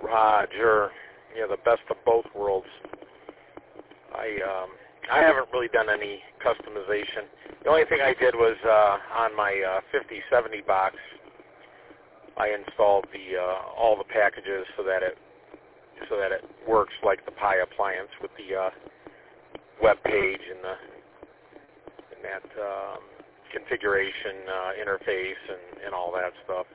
Roger. Yeah, the best of both worlds. I haven't really done any customization. The only thing I did was on my 5070 box, I installed all the packages so that it works like the Pi appliance with the web page and that configuration interface and all that stuff.